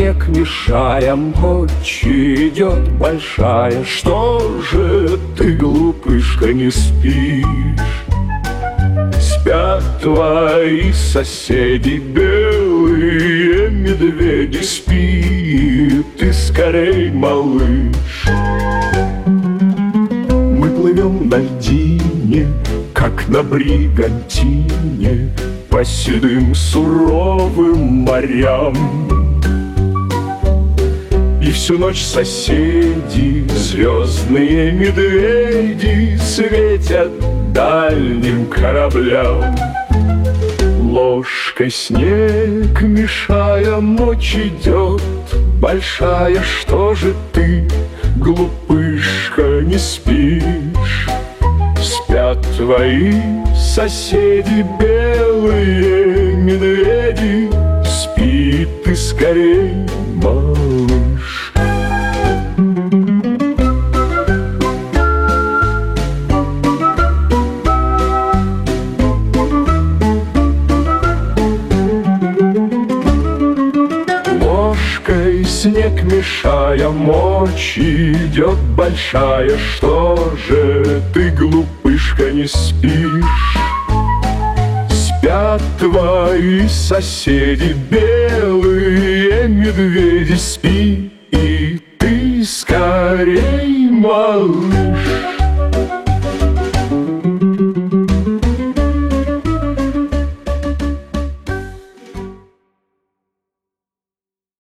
снег мешая, ночь идет большая. Что же ты, глупышка, не спишь? Спят твои соседи, белые медведи. Спи ты скорей, малыш. Мы плывем на льдине, как на бригантине, по седым суровым морям. И всю ночь соседи, звездные медведи, светят дальним кораблям. Ложкой снег мешая, ночь идет большая. Что же ты, глупышка, не спишь? Спят твои соседи, белые медведи. Спи ты скорей, малыш. Ложкой снег мешая, ночь идет большая. Что же ты, глупышка, не спишь? Спят твои соседи, белые медведи. Спи и ты скорей, малыш.